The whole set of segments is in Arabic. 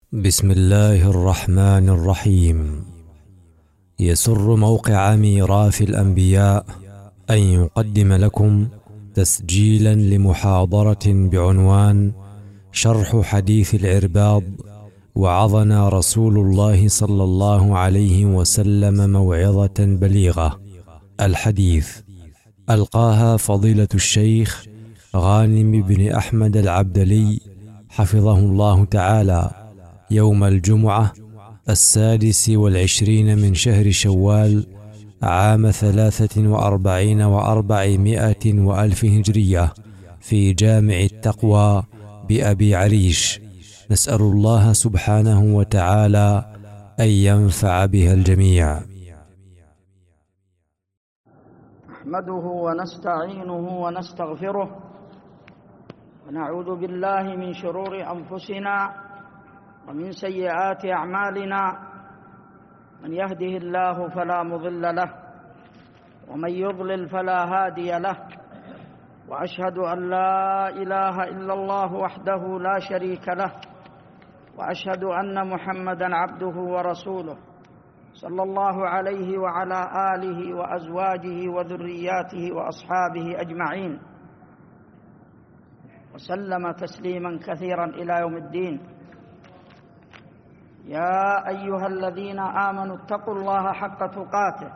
بسم الله الرحمن الرحيم. يسر موقع ميراث الأنبياء أن يقدم لكم تسجيلا لمحاضرة بعنوان شرح حديث العرباض وعظنا رسول الله صلى الله عليه وسلم موعظة بليغة. الحديث ألقاها فضيلة الشيخ غانم بن أحمد العبدلي حفظه الله تعالى يوم الجمعة 26 من شهر شوال عام 43 و400 وألف هجرية في جامع التقوى بأبي عريش. نسأل الله سبحانه وتعالى أن ينفع بها الجميع. نحمده ونستعينه ونستغفره ونعوذ بالله من شرور أنفسنا ومن سيئات أعمالنا، من يهده الله فلا مضل له ومن يضلل فلا هادي له، وأشهد أن لا إله إلا الله وحده لا شريك له، وأشهد أن محمدًا عبده ورسوله صلى الله عليه وعلى آله وأزواجه وذرياته وأصحابه أجمعين، وسلم تسليمًا كثيرًا إلى يوم الدين. يا أيها الذين آمنوا اتقوا الله حق تقاته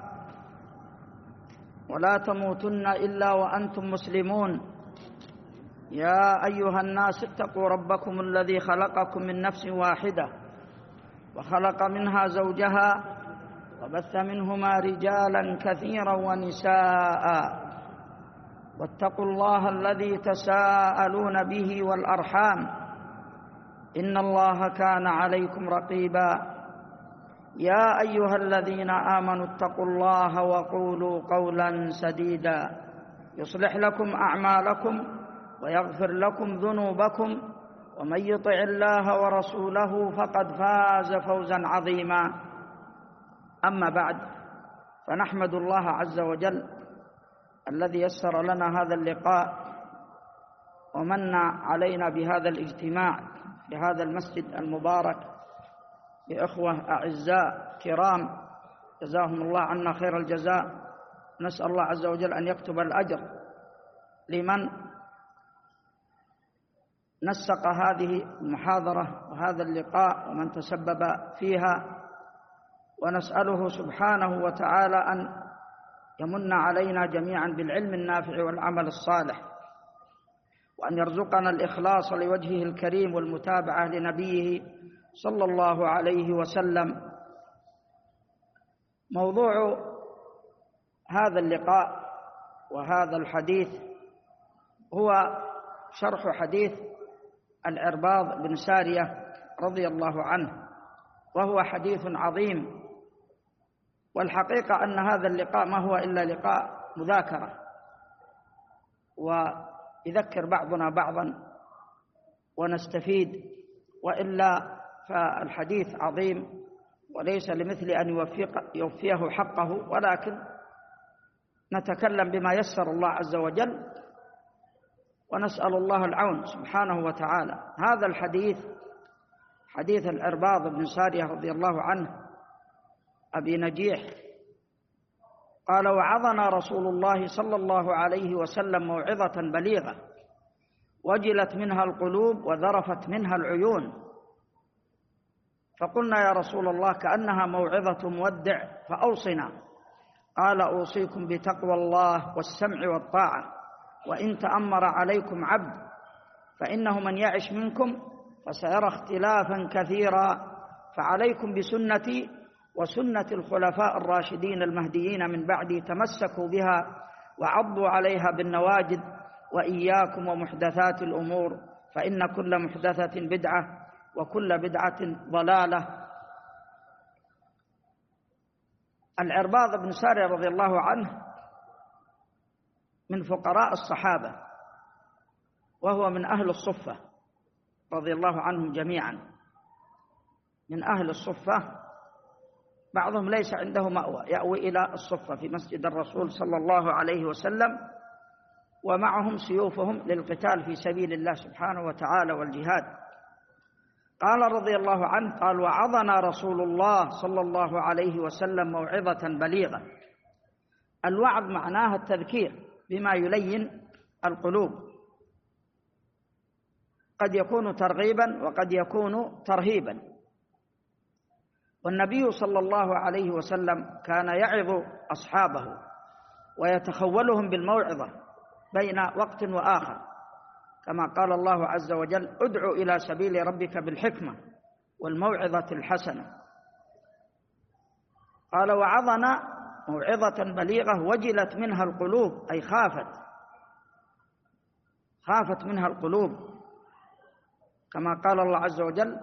ولا تموتن إلا وأنتم مسلمون. يا أيها الناس اتقوا ربكم الذي خلقكم من نفس واحدة وخلق منها زوجها وبث منهما رجالا كثيرا ونساء، واتقوا الله الذي تساءلون به والأرحام إن الله كان عليكم رقيبا. يا أيها الذين آمنوا اتقوا الله وقولوا قولا سديدا يصلح لكم أعمالكم ويغفر لكم ذنوبكم، ومن يطع الله ورسوله فقد فاز فوزا عظيما. أما بعد، فنحمد الله عز وجل الذي يسر لنا هذا اللقاء ومن علينا بهذا الاجتماع في هذا المسجد المبارك بإخوة أعزاء كرام جزاهم الله عنا خير الجزاء. نسأل الله عز وجل أن يكتب الأجر لمن نسق هذه المحاضرة وهذا اللقاء ومن تسبب فيها، ونسأله سبحانه وتعالى أن يمن علينا جميعا بالعلم النافع والعمل الصالح، وأن يرزقنا الإخلاص لوجهه الكريم والمتابعة لنبيه صلى الله عليه وسلم. موضوع هذا اللقاء وهذا الحديث هو شرح حديث العرباض بن سارية رضي الله عنه، وهو حديث عظيم. والحقيقة أن هذا اللقاء ما هو إلا لقاء مذاكرة، ويذكر بعضنا بعضا ونستفيد، وإلا فالحديث عظيم وليس لمثل أن يوفيه حقه، ولكن نتكلم بما يسر الله عز وجل ونسأل الله العون سبحانه وتعالى. هذا الحديث حديث العرباض بن سارية رضي الله عنه أبي نجيح قال: وعظنا رسول الله صلى الله عليه وسلم موعظة بليغة وجلت منها القلوب وذرفت منها العيون، فقلنا يا رسول الله كأنها موعظة مودع فأوصنا. قال: أوصيكم بتقوى الله والسمع والطاعة، وإن تأمر عليكم عبد فإنه من يعش منكم فسيرى اختلافا كثيرا، فعليكم بسنتي وسنة الخلفاء الراشدين المهديين من بعدي، تمسكوا بها وعضوا عليها بالنواجذ، وإياكم ومحدثات الأمور فإن كل محدثة بدعة وكل بدعة ضلالة. العرباض بن سارية رضي الله عنه من فقراء الصحابة، وهو من أهل الصفة رضي الله عنهم جميعا، من أهل الصفة. بعضهم ليس عنده مأوى، يأوي إلى الصفة في مسجد الرسول صلى الله عليه وسلم، ومعهم سيوفهم للقتال في سبيل الله سبحانه وتعالى والجهاد. قال رضي الله عنه قال: وعظنا رسول الله صلى الله عليه وسلم موعظة بليغة. الوعظ معناه التذكير بما يلين القلوب، قد يكون ترغيبا وقد يكون ترهيبا. والنبي صلى الله عليه وسلم كان يعظ أصحابه ويتخولهم بالموعظة بين وقت وآخر، كما قال الله عز وجل: ادع إلى سبيل ربك بالحكمة والموعظة الحسنة. قال: وعظنا موعظة بليغة وجلت منها القلوب، أي خافت منها القلوب، كما قال الله عز وجل: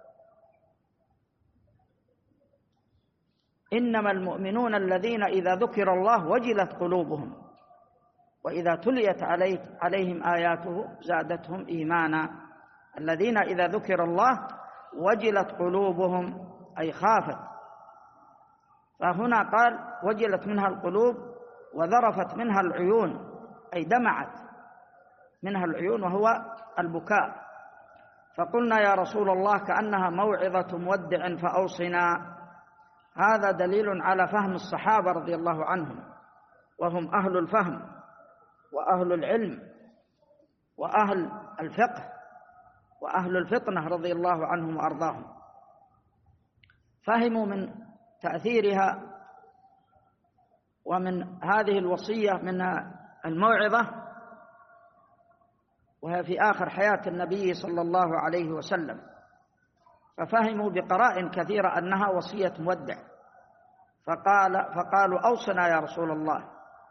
إنما المؤمنون الذين إذا ذكر الله وجلت قلوبهم وإذا تليت عليهم آياته زادتهم إيمانا. الذين إذا ذكر الله وجلت قلوبهم، أي خافت. فهنا قال: وجلت منها القلوب وذرفت منها العيون، أي دمعت منها العيون، وهو البكاء. فقلنا: يا رسول الله كأنها موعظة مودع فأوصنا. هذا دليل على فهم الصحابة رضي الله عنهم، وهم أهل الفهم وأهل العلم وأهل الفقه وأهل الفطنة رضي الله عنهم وأرضاهم. فهموا من تأثيرها ومن هذه الوصية من الموعظة، وهي في آخر حياة النبي صلى الله عليه وسلم، ففهموا بقرائن كثيرة أنها وصية مودع، فقالوا: أوصنا يا رسول الله.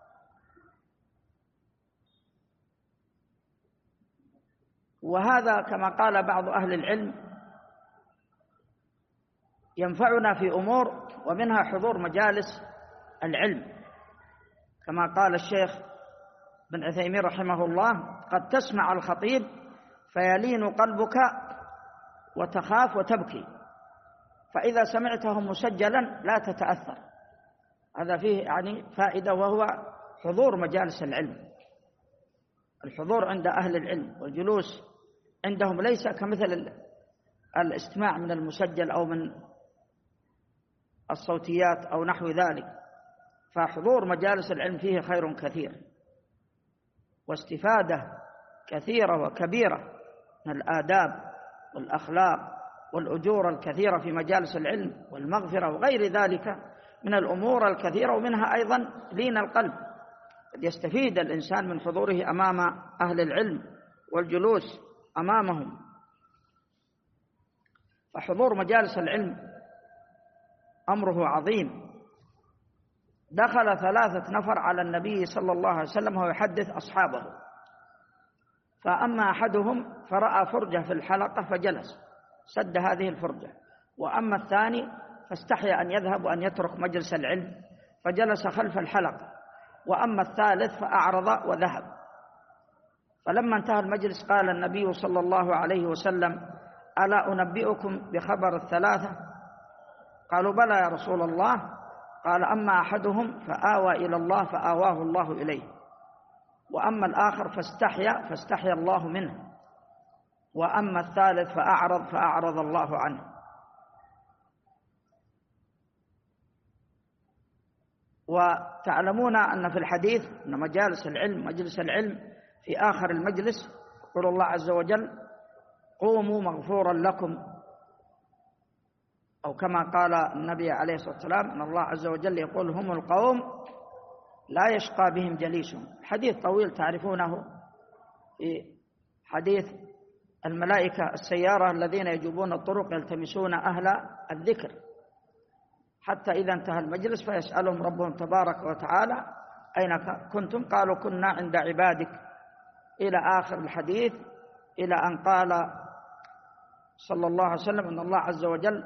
وهذا كما قال بعض أهل العلم ينفعنا في أمور، ومنها حضور مجالس العلم، كما قال الشيخ بن عثيمين رحمه الله: قد تسمع الخطيب فيلين قلبك وتخاف وتبكي، فإذا سمعته مسجلا لا تتأثر. هذا فيه يعني فائدة، وهو حضور مجالس العلم، الحضور عند أهل العلم والجلوس عندهم ليس كمثل الاستماع من المسجل أو من الصوتيات أو نحو ذلك. فحضور مجالس العلم فيه خير كثير واستفادة كثيرة وكبيرة من الآداب والأخلاق والأجور الكثيرة في مجالس العلم والمغفرة وغير ذلك من الأمور الكثيرة، ومنها أيضا لين القلب. قد يستفيد الإنسان من حضوره أمام أهل العلم والجلوس أمامهم. فحضور مجالس العلم أمره عظيم. دخل 3 نفر على النبي صلى الله عليه وسلم وهو يحدث أصحابه، فأما أحدهم فرأى فرجة في الحلقة فجلس سد هذه الفرجة، وأما الثاني فاستحيا أن يذهب وأن يترك مجلس العلم فجلس خلف الحلقة، وأما الثالث فأعرض وذهب. فلما انتهى المجلس قال النبي صلى الله عليه وسلم: ألا أنبئكم بخبر الثلاثة؟ قالوا: بلى يا رسول الله. قال: أما أحدهم فآوى إلى الله فآواه الله إليه، وأما الآخر فاستحيا الله منه، وأما الثالث فأعرض الله عنه. وتعلمون أن في الحديث أن مجلس العلم في آخر المجلس يقول الله عز وجل: قوموا مغفورا لكم، أو كما قال النبي عليه الصلاة والسلام أن الله عز وجل يقول: هم القوم لا يشقى بهم جليسهم. حديث طويل تعرفونه في حديث الملائكة السيارة الذين يجوبون الطرق يلتمسون أهل الذكر، حتى إذا انتهى المجلس فيسألهم ربهم تبارك وتعالى: أين كنتم؟ قالوا: كنا عند عبادك، إلى آخر الحديث، إلى أن قال صلى الله عليه وسلم أن الله عز وجل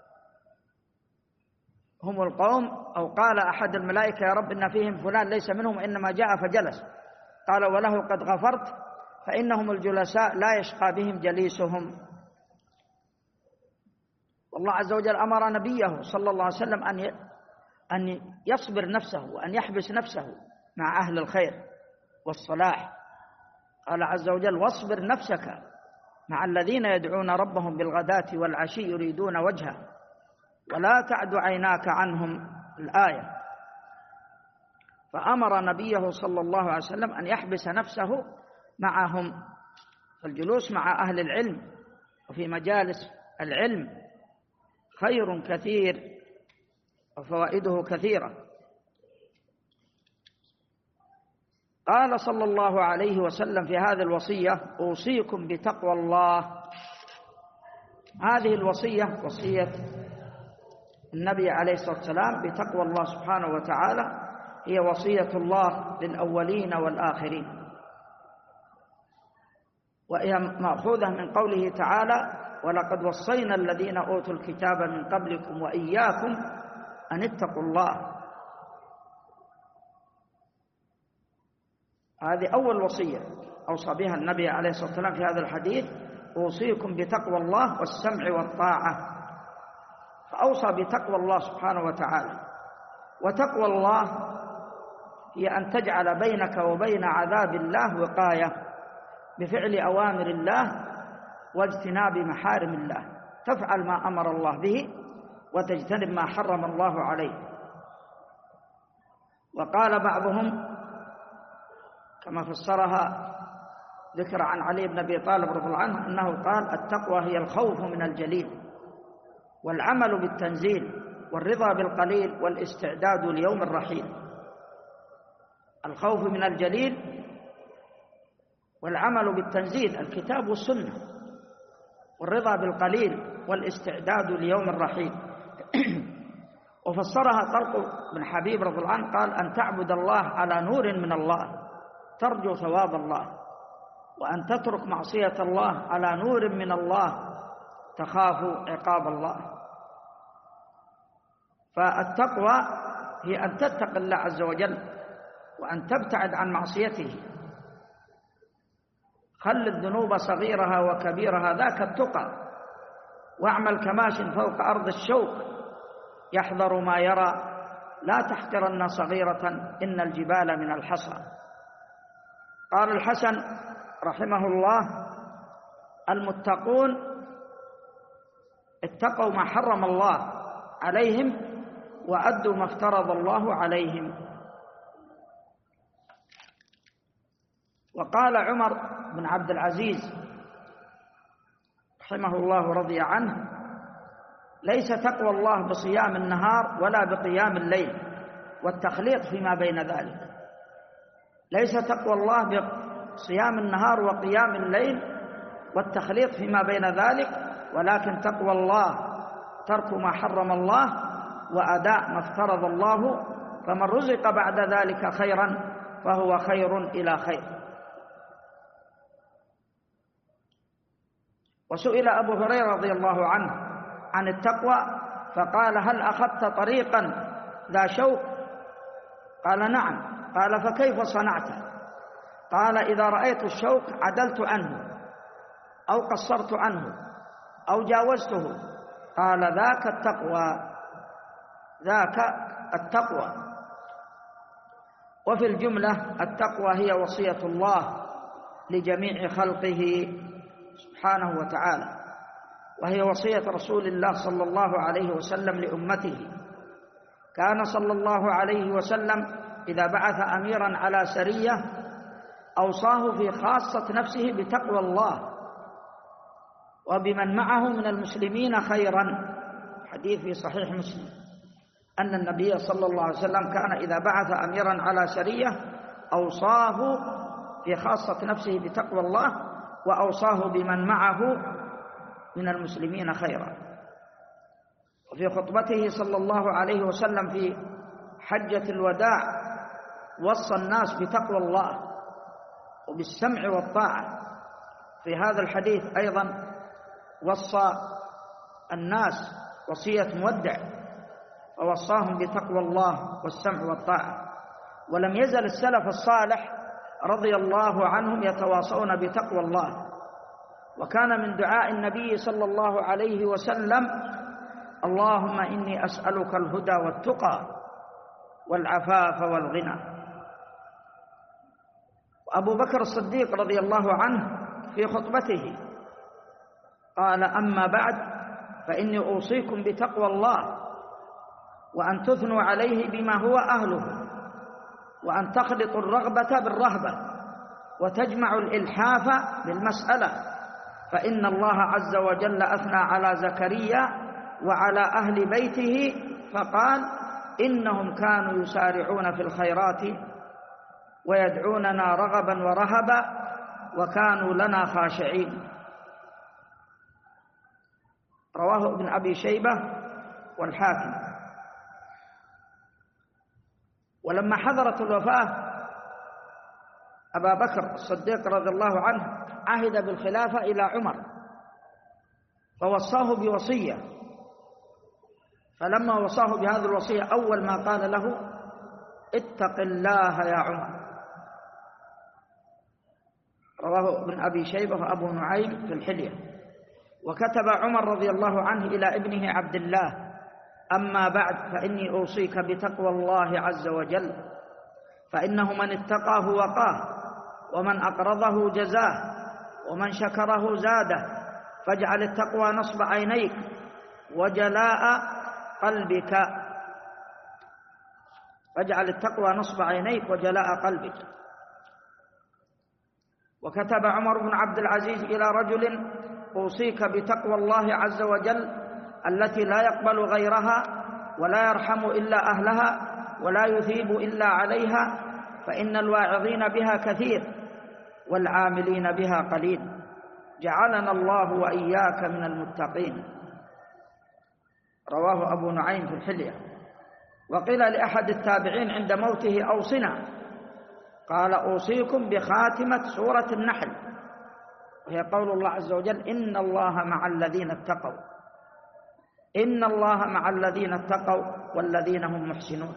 هم القوم، أو قال أحد الملائكة: يا رب إن فيهم فلان ليس منهم إنما جاء فجلس. قال: وله قد غفرت فإنهم الجلساء لا يشقى بهم جليسهم. والله عز وجل أمر نبيه صلى الله عليه وسلم أن يصبر نفسه وأن يحبس نفسه مع أهل الخير والصلاح. قال عز وجل: واصبر نفسك مع الذين يدعون ربهم بالغداة والعشي يريدون وجهه ولا تعد عيناك عنهم الآية. فأمر نبيه صلى الله عليه وسلم أن يحبس نفسه معهم. فالجلوس مع أهل العلم وفي مجالس العلم خير كثير وفوائده كثيرة. قال صلى الله عليه وسلم في هذه الوصية: أوصيكم بتقوى الله. هذه الوصية وصية النبي عليه الصلاة والسلام بتقوى الله سبحانه وتعالى، هي وصية الله للأولين والآخرين، وهي مأخوذة من قوله تعالى: ولقد وصينا الذين أوتوا الكتاب من قبلكم وإياكم أن اتقوا الله. هذه أول وصية أوصى بها النبي عليه الصلاة والسلام في هذا الحديث: أوصيكم بتقوى الله والسمع والطاعة. فأوصى بتقوى الله سبحانه وتعالى. وتقوى الله هي أن تجعل بينك وبين عذاب الله وقاية بفعل أوامر الله واجتناب محارم الله، تفعل ما أمر الله به وتجتنب ما حرم الله عليه. وقال بعضهم كما فسرها ذكر عن علي بن أبي طالب رضي الله عنه أنه قال: التقوى هي الخوف من الجليل والعمل بالتنزيل والرضا بالقليل والاستعداد ليوم الرحيل. الخوف من الجليل والعمل بالتنزيل الكتاب والسنة، والرضا بالقليل والاستعداد ليوم الرحيل. وفسرها طلق بن حبيب رضي الله عنه قال: أن تعبد الله على نور من الله ترجو ثواب الله، وأن تترك معصية الله على نور من الله تخاف عقاب الله. فالتقوى هي أن تتق الله عز وجل وأن تبتعد عن معصيته. خل الذنوب صغيرها وكبيرها ذاك التقى، واعمل كماش فوق أرض الشوك يحذر ما يرى، لا تحقرن صغيرة إن الجبال من الحصى. قال الحسن رحمه الله: المتقون اتقوا ما حرم الله عليهم وأدوا ما افترض الله عليهم. وقال عمر بن عبد العزيز رحمه الله ورضي عنه: ليس تقوى الله بصيام النهار ولا بقيام الليل والتخليط فيما بين ذلك. ليس تقوى الله بصيام النهار وقيام الليل والتخليط فيما بين ذلك، ولكن تقوى الله ترك ما حرم الله وأداء ما افترض الله، فمن رزق بعد ذلك خيرا فهو خير إلى خير. وسئل أبو هريرة رضي الله عنه عن التقوى فقال: هل أخذت طريقا ذا شوك؟ قال: نعم. قال: فكيف صنعت؟ قال: إذا رأيت الشوك عدلت عنه أو قصرت عنه أو جاوزته. قال: ذاك التقوى، ذاك التقوى. وفي الجملة التقوى هي وصية الله لجميع خلقه سبحانه وتعالى، وهي وصية رسول الله صلى الله عليه وسلم لأمته. كان صلى الله عليه وسلم إذا بعث أميرا على سرية أوصاه في خاصة نفسه بتقوى الله وبمن معه من المسلمين خيرا. حديث في صحيح مسلم أن النبي صلى الله عليه وسلم كان إذا بعث أميرا على سرية أوصاه في خاصة نفسه بتقوى الله وأوصاه بمن معه من المسلمين خيرا. وفي خطبته صلى الله عليه وسلم في حجة الوداع وصى الناس بتقوى الله وبالسمع والطاعة. في هذا الحديث أيضا وصى الناس وصية مودع ووصاهم بتقوى الله والسمع والطاعة. ولم يزل السلف الصالح رضي الله عنهم يتواصون بتقوى الله، وكان من دعاء النبي صلى الله عليه وسلم: اللهم إني أسألك الهدى والتقى والعفاف والغنى. وأبو بكر الصديق رضي الله عنه في خطبته قال: أما بعد، فإني أوصيكم بتقوى الله، وأن تثنوا عليه بما هو أهله، وأن تخلطوا الرغبة بالرهبة، وتجمعوا الإلحاف بالمسألة، فإن الله عز وجل أثنى على زكريا وعلى أهل بيته فقال: إنهم كانوا يسارعون في الخيرات ويدعوننا رغبا ورهبا وكانوا لنا خاشعين. رواه ابن أبي شيبة والحاكم. ولما حضرت الوفاة أبا بكر الصديق رضي الله عنه عهد بالخلافة إلى عمر، فوصاه بوصية، فلما وصاه بهذه الوصية أول ما قال له: اتق الله يا عمر. رواه ابن أبي شيبة وأبو نعيم في الحلية. وكتب عمر رضي الله عنه إلى ابنه عبد الله: أما بعد، فإني أوصيك بتقوى الله عز وجل، فإنه من اتقاه وقاه، ومن أقرضه جزاه، ومن شكره زاده، فاجعل التقوى نصب عينيك وجلاء قلبك. فاجعل التقوى نصب عينيك وجلاء قلبك. وكتب عمر بن عبد العزيز إلى رجل: أوصيك بتقوى الله عز وجل التي لا يقبل غيرها، ولا يرحم إلا أهلها، ولا يثيب إلا عليها، فإن الواعظين بها كثير والعاملين بها قليل. جعلنا الله وإياك من المتقين. رواه أبو نعيم في الحلية. وقيل لأحد التابعين عند موته: أوصنا. قال: أوصيكم بخاتمة سورة النحل، وهي قول الله عز وجل: إن الله مع الذين اتقوا. إن الله مع الذين اتقوا والذين هم محسنون.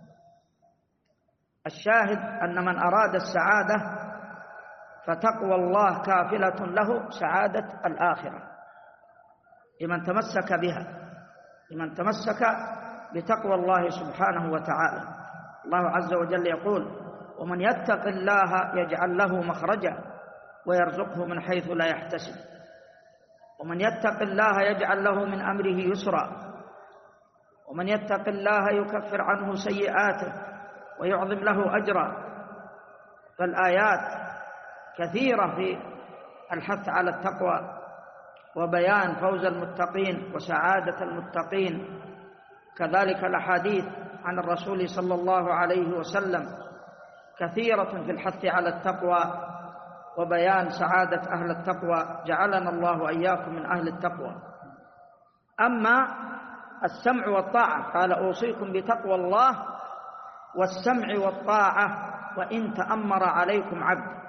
الشاهد أن من أراد السعادة فتقوى الله كافلة له سعادة الآخرة لمن تمسك بها، لمن تمسك بتقوى الله سبحانه وتعالى. الله عز وجل يقول: ومن يتق الله يجعل له مخرجا ويرزقه من حيث لا يحتسب. ومن يتق الله يجعل له من أمره يسرا. ومن يتق الله يكفر عنه سيئاته ويعظم له أجرا. فالآيات كثيرة في الحث على التقوى وبيان فوز المتقين وسعادة المتقين. كذلك الأحاديث عن الرسول صلى الله عليه وسلم كثيرة في الحث على التقوى وبيان سعادة أهل التقوى. جعلنا الله وإياكم من أهل التقوى. أما السمع والطاعة، قال: أوصيكم بتقوى الله والسمع والطاعة وإن تأمر عليكم عبد.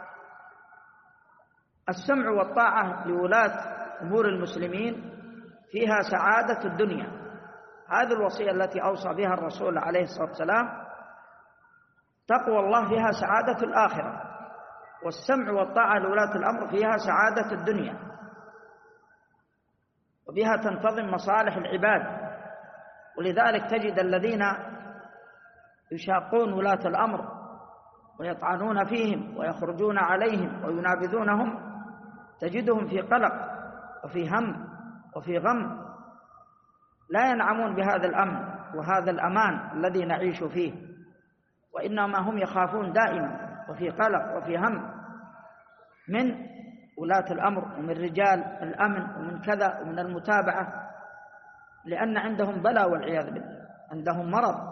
السمع والطاعة لولاة أمور المسلمين فيها سعادة الدنيا. هذه الوصية التي أوصى بها الرسول عليه الصلاة والسلام. تقوى الله فيها سعادة الآخرة، والسمع والطاعة لولاة الأمر فيها سعادة الدنيا، وبها تنتظم مصالح العباد. ولذلك تجد الذين يشاقون ولاة الأمر ويطعنون فيهم ويخرجون عليهم وينابذونهم، تجدهم في قلق وفي هم وفي غم، لا ينعمون بهذا الأمن وهذا الأمان الذي نعيش فيه، وإنما هم يخافون دائما وفي قلق وفي هم من ولاة الأمر ومن رجال الأمن ومن كذا ومن المتابعة، لأن عندهم بلاء والعياذ بالله، عندهم مرض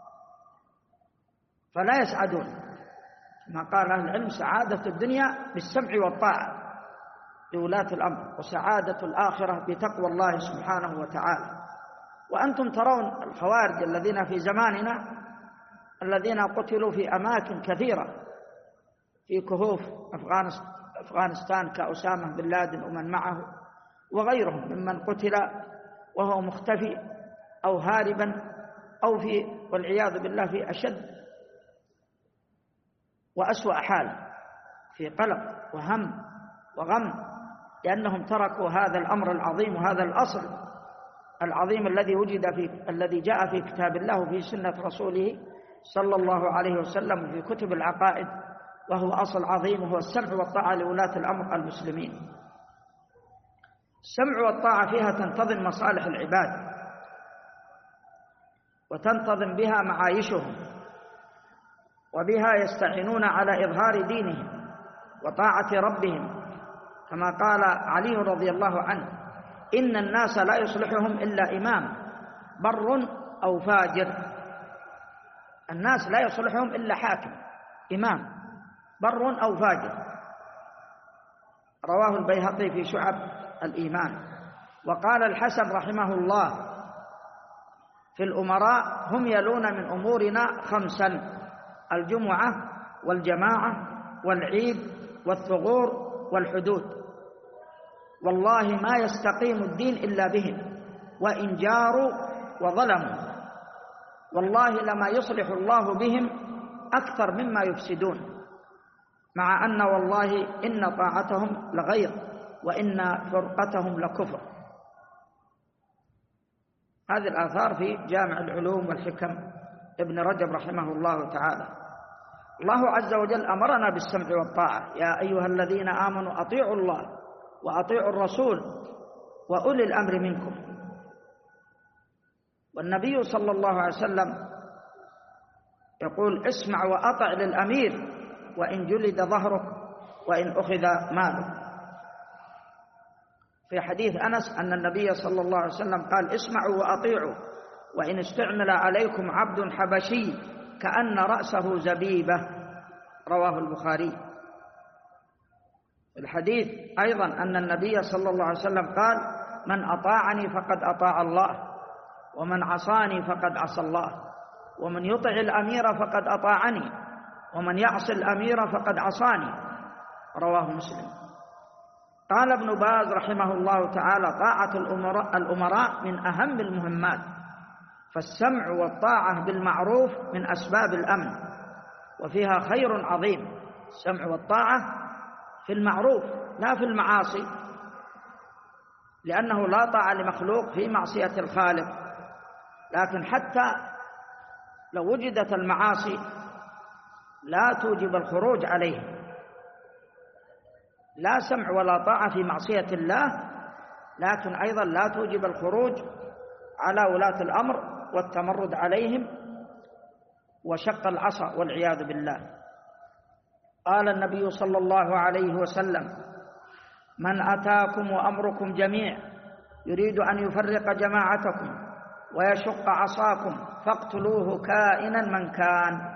فلا يسعدون. كما قال أهل العلم: سعادة الدنيا بالسمع والطاعة لولاة الأمر، وسعادة الآخرة بتقوى الله سبحانه وتعالى. وأنتم ترون الخوارج الذين في زماننا الذين قتلوا في أماكن كثيرة في كهوف أفغانستان كأسامة بن لادن ومن معه وغيرهم ممن قتل وهو مختفي أو هاربا أو والعياذ بالله في أشد وأسوأ حال، في قلق وهم وغم، لأنهم تركوا هذا الأمر العظيم وهذا الأصل العظيم الذي جاء في كتاب الله وفي سنة رسوله صلى الله عليه وسلم وفي كتب العقائد، وهو أصل عظيم، وهو السمع والطاعة لولاة الأمر المسلمين. السمع والطاعة فيها تنتظم مصالح العباد وتنتظم بها معايشهم، وبها يستعينون على إظهار دينهم وطاعة ربهم، كما قال علي رضي الله عنه: إن الناس لا يصلحهم إلا إمام بر أو فاجر. الناس لا يصلحهم إلا حاكم إمام بر أو فاجر. رواه البيهقي في شعب الإيمان. وقال الحسن رحمه الله في الأمراء: هم يلون من أمورنا 5: الجمعة والجماعة والعيد والثغور والحدود، والله ما يستقيم الدين إلا بهم، وإن جاروا وظلموا، والله لما يصلح الله بهم أكثر مما يفسدون، مع أن والله إن طاعتهم لغير وإن فرقتهم لكفر. هذه الآثار في جامع العلوم والحكم ابن رجب رحمه الله تعالى. الله عز وجل أمرنا بالسمع والطاعة: يا أيها الذين آمنوا أطيعوا الله وأطيعوا الرسول وأولي الأمر منكم. والنبي صلى الله عليه وسلم يقول: اسمع وأطع للأمير وإن جلد ظهرك وإن أخذ مالك. في حديث أنس أن النبي صلى الله عليه وسلم قال: اسمعوا وأطيعوا وإن استعمل عليكم عبد حبشي كأن رأسه زبيبة. رواه البخاري. الحديث أيضا أن النبي صلى الله عليه وسلم قال: من أطاعني فقد أطاع الله، ومن عصاني فقد عصى الله، ومن يطع الأمير فقد أطاعني، ومن يعص الأمير فقد عصاني. رواه مسلم. قال ابن باز رحمه الله تعالى: طاعة الأمراء من أهم المهمات، فالسمع والطاعة بالمعروف من أسباب الأمن، وفيها خير عظيم. السمع والطاعة في المعروف لا في المعاصي، لأنه لا طاعة لمخلوق في معصية الخالق. لكن حتى لو وجدت المعاصي لا توجب الخروج عليه، لا سمع ولا طاعة في معصية الله، لكن أيضا لا توجب الخروج على ولاة الأمر والتمرد عليهم وشق العصا والعياذ بالله. قال النبي صلى الله عليه وسلم: من أتاكم وأمركم جميع يريد أن يفرق جماعتكم ويشق عصاكم فاقتلوه كائنا من كان.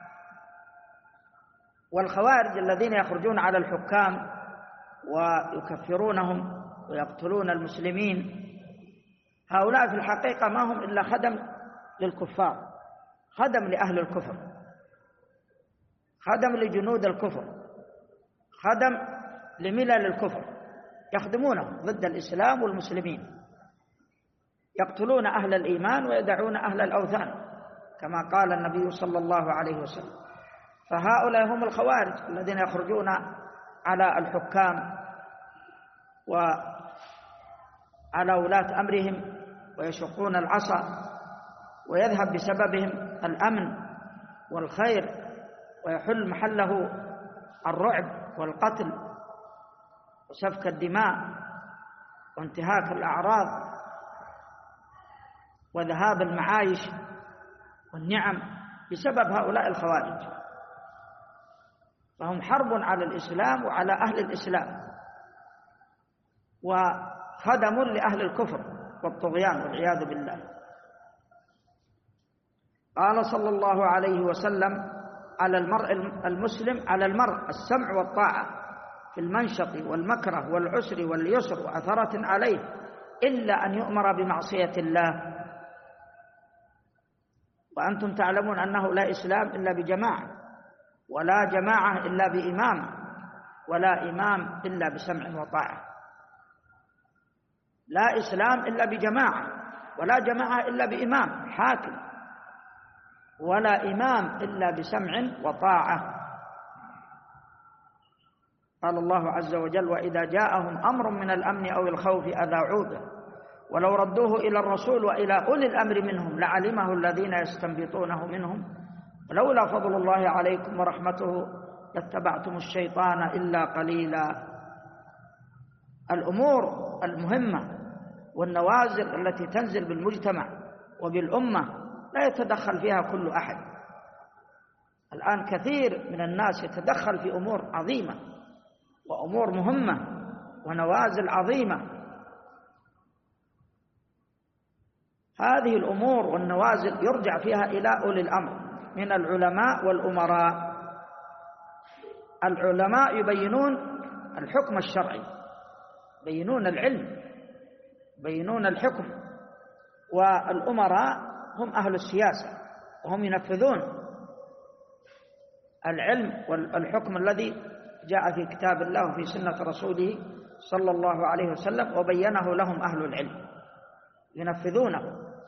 والخوارج الذين يخرجون على الحكام ويكفرونهم ويقتلون المسلمين، هؤلاء في الحقيقة ما هم إلا خدم للكفار، خدم لأهل الكفر، خدم لجنود الكفر، خدم لملل الكفر، يخدمونهم ضد الإسلام والمسلمين، يقتلون أهل الإيمان ويدعون أهل الأوثان كما قال النبي صلى الله عليه وسلم. فهؤلاء هم الخوارج الذين يخرجون على الحكام وعلى ولاة أمرهم ويشقون العصا، ويذهب بسببهم الأمن والخير، ويحل محله الرعب والقتل وسفك الدماء وانتهاك الأعراض وذهاب المعايش والنعم بسبب هؤلاء الخوارج. فهم حرب على الإسلام وعلى أهل الإسلام، وخدم لأهل الكفر والطغيان والعياذ بالله. قال صلى الله عليه وسلم: على المرء المسلم على المرء السمع والطاعة في المنشط والمكره والعسر واليسر وأثرة عليه، إلا أن يؤمر بمعصية الله. وأنتم تعلمون أنه لا إسلام إلا بجماعة، ولا جماعة إلا بإمام، ولا إمام إلا بسمع وطاعة. لا إسلام إلا بجماعة، ولا جماعة إلا بإمام حاكم، ولا إمام إلا بسمع وطاعة. قال الله عز وجل: وإذا جاءهم أمر من الأمن أو الخوف أذاعوا به ولو ردوه إلى الرسول وإلى أولي الأمر منهم لعلمه الذين يستنبطونه منهم ولولا فضل الله عليكم ورحمته لاتبعتم الشيطان إلا قليلا. الأمور المهمة والنوازل التي تنزل بالمجتمع وبالأمة لا يتدخل فيها كل أحد. الآن كثير من الناس يتدخل في أمور عظيمة وأمور مهمة ونوازل عظيمة. هذه الأمور والنوازل يرجع فيها إلى أولي الأمر من العلماء والأمراء. العلماء يبينون الحكم الشرعي، يبينون العلم، يبينون الحكم، والأمراء هم أهل السياسة وهم ينفذون العلم والحكم الذي جاء في كتاب الله وفي سنة رسوله صلى الله عليه وسلم وبينه لهم أهل العلم ينفذونه.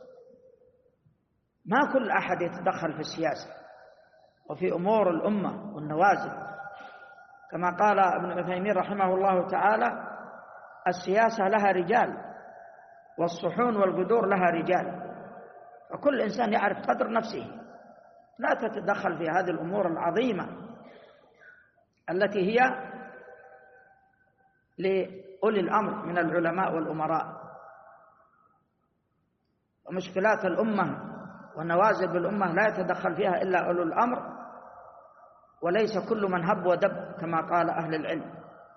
ما كل أحد يتدخل في السياسة وفي أمور الأمة والنوازل، كما قال ابن عثيمين رحمه الله تعالى: السياسة لها رجال والصحون والقدور لها رجال، فكل إنسان يعرف قدر نفسه، لا تتدخل في هذه الأمور العظيمة التي هي لأولي الأمر من العلماء والأمراء. ومشكلات الأمة ونوازل بالأمة لا يتدخل فيها إلا أولو الأمر، وليس كل من هب ودب كما قال أهل العلم.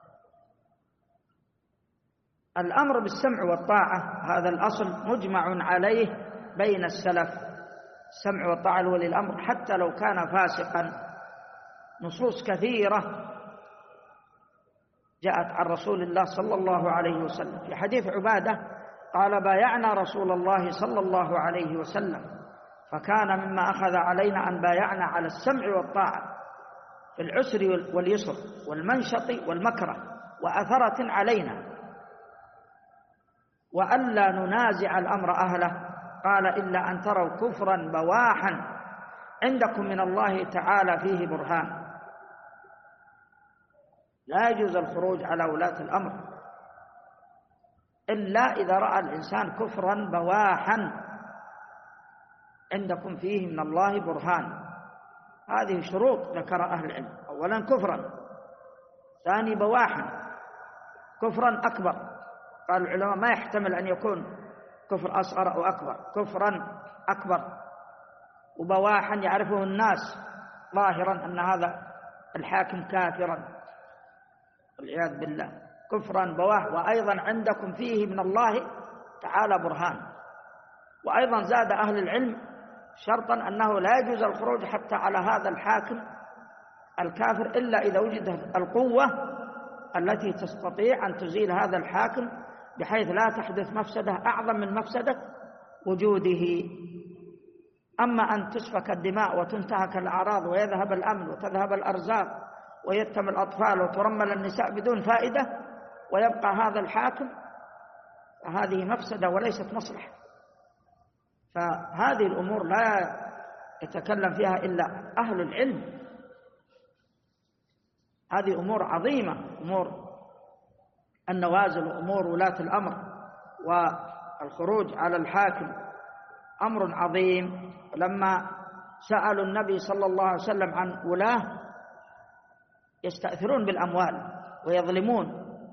الأمر بالسمع والطاعة هذا الأصل مجمع عليه بين السلف، السمع والطاعة لولي الأمر حتى لو كان فاسقا. نصوص كثيرة جاءت عن رسول الله صلى الله عليه وسلم. في حديث عبادة قال: بايعنا رسول الله صلى الله عليه وسلم فكان مما أخذ علينا أن بايعنا على السمع والطاعة في العسر واليسر والمنشط والمكره وأثرة علينا، وألا ننازع الأمر أهله. قال: إلا أن تروا كفرا بواحا عندكم من الله تعالى فيه برهان. لا يجوز الخروج على ولاة الأمر إلا إذا رأى الإنسان كفرا بواحا عندكم فيه من الله برهان. هذه شروط ذكر أهل العلم: أولا كفرا، ثاني بواحا، كفرا أكبر. قال العلماء ما يحتمل أن يكون كفر أصغر أو أكبر، كفرا أكبر. وبواحا يعرفه الناس ظاهرا أن هذا الحاكم كافرا والعياذ بالله، كفرا بواح. وأيضا عندكم فيه من الله تعالى برهان. وأيضا زاد أهل العلم شرطا أنه لا يجوز الخروج حتى على هذا الحاكم الكافر إلا إذا وجدت القوة التي تستطيع أن تزيل هذا الحاكم بحيث لا تحدث مفسدة أعظم من مفسدة وجوده. أما أن تسفك الدماء وتنتهك الأعراض ويذهب الأمن وتذهب الأرزاق ويتم الأطفال وترمل النساء بدون فائدة ويبقى هذا الحاكم، فهذه مفسدة وليست مصلحة. فهذه الأمور لا يتكلم فيها إلا أهل العلم. هذه أمور عظيمة، أمور النوازل وأمور ولاة الأمر والخروج على الحاكم أمر عظيم. لما سألوا النبي صلى الله عليه وسلم عن ولاة يستأثرون بالأموال ويظلمون،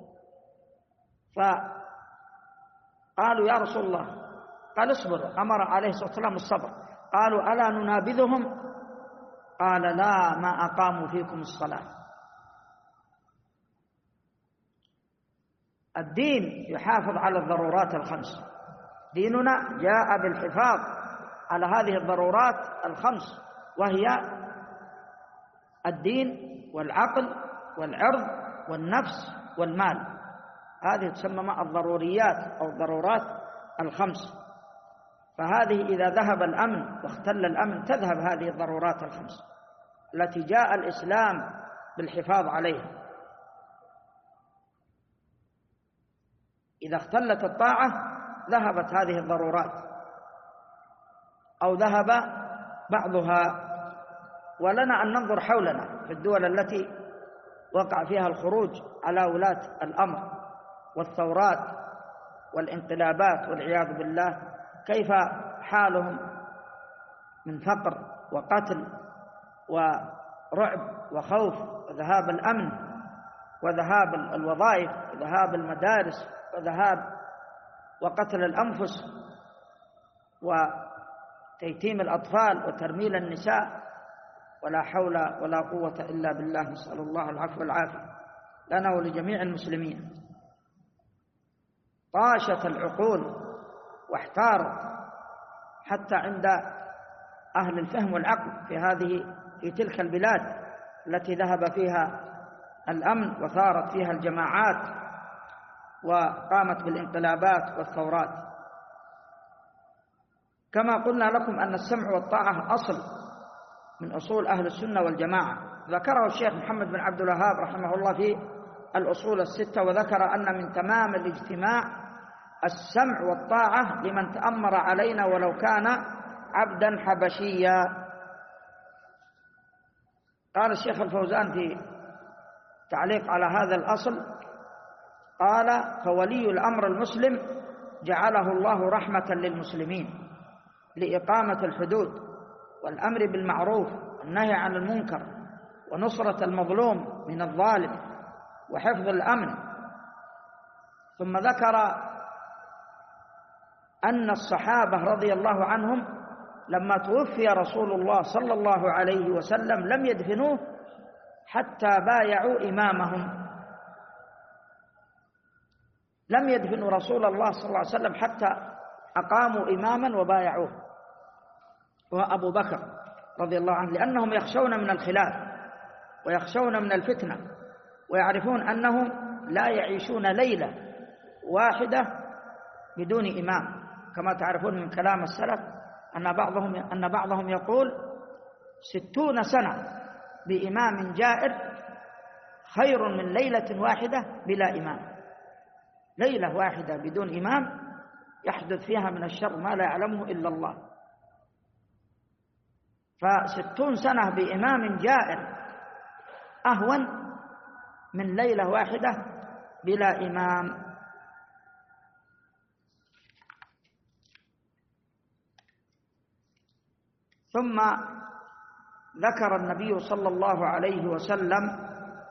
فقالوا: يا رسول الله، قال: اصبر. أمر عليه الصلاة والسلام الصبر. قالوا: ألا ننابذهم؟ قال: لا، ما أقاموا فيكم الصلاة. الدين يحافظ على الضرورات الخمس، ديننا جاء بالحفاظ على هذه الضرورات الخمس، وهي الدين والعقل والعرض والنفس والمال. هذه تسمى الضروريات أو الضرورات الخمس. فهذه إذا ذهب الأمن واختل الأمن تذهب هذه الضرورات الخمس التي جاء الإسلام بالحفاظ عليها. إذا اختلت الطاعة ذهبت هذه الضرورات أو ذهب بعضها. ولنا أن ننظر حولنا في الدول التي وقع فيها الخروج على ولاة الأمر والثورات والانقلابات والعياذ بالله، كيف حالهم من فقر وقتل ورعب وخوف وذهاب الأمن وذهاب الوظائف وذهاب المدارس وذهاب وقتل الأنفس وتيتيم الأطفال وترميل النساء، ولا حول ولا قوة إلا بالله، نسأل الله العفو والعافية لنا ولجميع المسلمين. طاشت العقول واحتارت حتى عند أهل الفهم والعقل في تلك البلاد التي ذهب فيها الأمن وثارت فيها الجماعات وقامت بالانقلابات والثورات. كما قلنا لكم أن السمع والطاعة أصل من أصول أهل السنة والجماعة، ذكره الشيخ محمد بن عبد الوهاب رحمه الله في الأصول الستة، وذكر أن من تمام الاجتماع السمع والطاعة لمن تأمر علينا ولو كان عبدا حبشيا. قال الشيخ الفوزان في تعليق على هذا الأصل، قال: فولي الأمر المسلم جعله الله رحمة للمسلمين لإقامة الحدود والأمر بالمعروف والنهي عن المنكر ونصرة المظلوم من الظالم وحفظ الأمن. ثم ذكر أن الصحابة رضي الله عنهم لما توفي رسول الله صلى الله عليه وسلم لم يدفنوه حتى بايعوا إمامهم، لم يدفنوا رسول الله صلى الله عليه وسلم حتى أقاموا إماما وبايعوه، وأبو بكر رضي الله عنه، لأنهم يخشون من الخلاف ويخشون من الفتنة، ويعرفون أنهم لا يعيشون ليلة واحدة بدون إمام، كما تعرفون من كلام السلف أن بعضهم يقول 60 سنة بإمام جائر خير من ليلة واحدة بلا إمام. ليلة واحدة بدون إمام يحدث فيها من الشر ما لا يعلمه إلا الله، ف60 سنة بإمام جائر أهون من ليلة واحدة بلا إمام. ثم ذكر النبي صلى الله عليه وسلم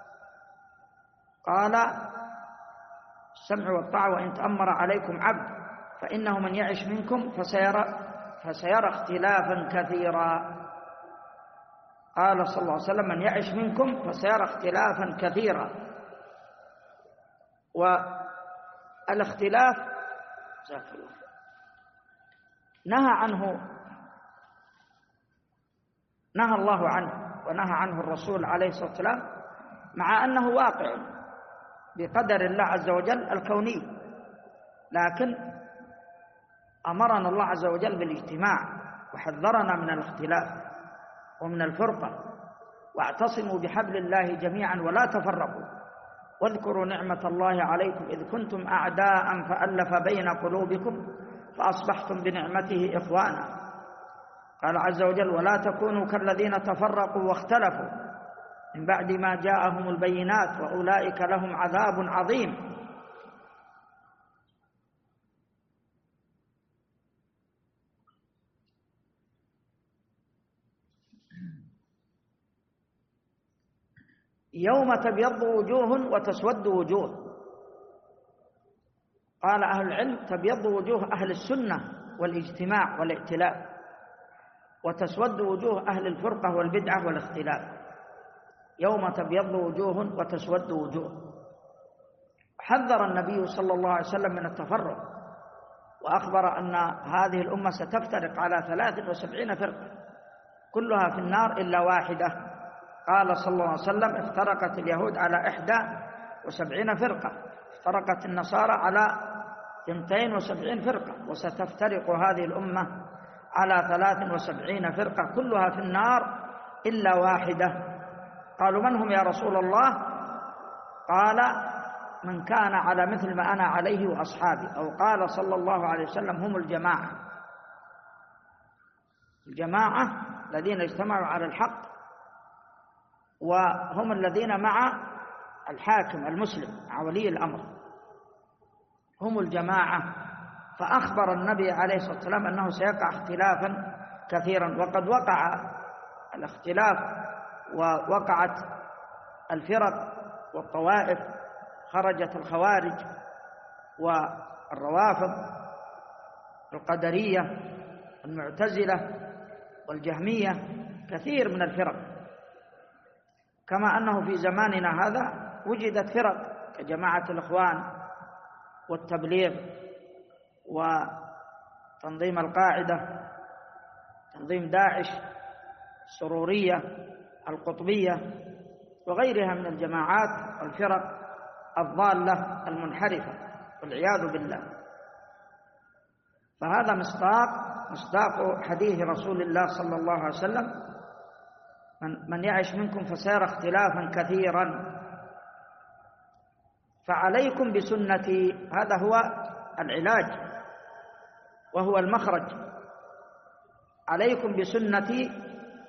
قال: السمع والطاعة وإن تأمر عليكم عبد فإنه من يعش منكم فسيرى اختلافا كثيرا. قال صلى الله عليه وسلم: من يعش منكم فسيرى اختلافا كثيرا. والاختلاف نهى الله عنه ونهى عنه الرسول عليه الصلاة والسلام، مع أنه واقع بقدر الله عز وجل الكوني، لكن أمرنا الله عز وجل بالاجتماع وحذرنا من الاختلاف ومن الفرقة، واعتصموا بحبل الله جميعا ولا تفرقوا واذكروا نعمة الله عليكم إذ كنتم أعداء فألف بين قلوبكم فأصبحتم بنعمته إخوانا. قال عز وجل: ولا تكونوا كالذين تفرقوا واختلفوا من بعد ما جاءهم البينات وأولئك لهم عذاب عظيم. يوم تبيض وجوه وتسود وجوه. قال أهل العلم: تبيض وجوه أهل السنة والاجتماع والائتلاف، وتسود وجوه أهل الفرقة والبدعة والاختلاف. يوم تبيض وجوه وتسود وجوه. حذر النبي صلى الله عليه وسلم من التفرق، وأخبر أن هذه الأمة ستفترق على 73 فرقة كلها في النار إلا واحدة. قال صلى الله عليه وسلم: افترقت اليهود على 71 فرقة، افترقت النصارى على 72 فرقة، وستفترق هذه الأمة على 73 فرقة كلها في النار إلا واحدة. قالوا: من هم يا رسول الله؟ قال: من كان على مثل ما أنا عليه وأصحابي، أو قال صلى الله عليه وسلم: هم الجماعة. الجماعة الذين اجتمعوا على الحق، وهم الذين مع الحاكم المسلم مع ولي الأمر، هم الجماعة. فأخبر النبي عليه الصلاة والسلام أنه سيقع اختلافا كثيرا، وقد وقع الاختلاف ووقعت الفرق والطوائف، خرجت الخوارج والروافض القدرية المعتزلة والجهمية، كثير من الفرق، كما أنه في زماننا هذا وجدت فرق كجماعة الإخوان والتبليغ وتنظيم القاعدة، تنظيم داعش، السرورية، القطبية، وغيرها من الجماعات والفرق الضالة المنحرفة والعياذ بالله. فهذا مصداق حديث رسول الله صلى الله عليه وسلم: من يعش منكم فسيرى اختلافا كثيرا فعليكم بسنتي. هذا هو العلاج وهو المخرج. عليكم بسنتي